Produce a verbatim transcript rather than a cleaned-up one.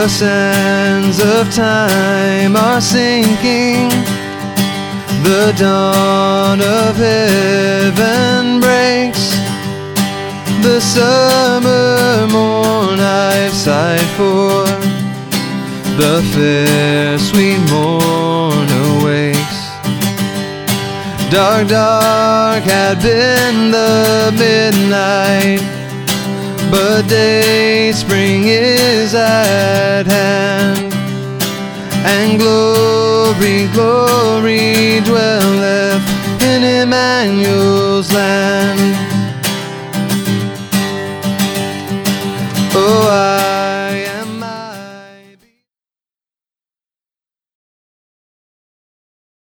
The sands of time are sinking, the dawn of heaven breaks. The summer morn I've sighed for, the fair sweet morn awakes. Dark, dark had been the midnight, but day spring is at hand, and glory, glory dwelleth in Emmanuel's land. Oh, I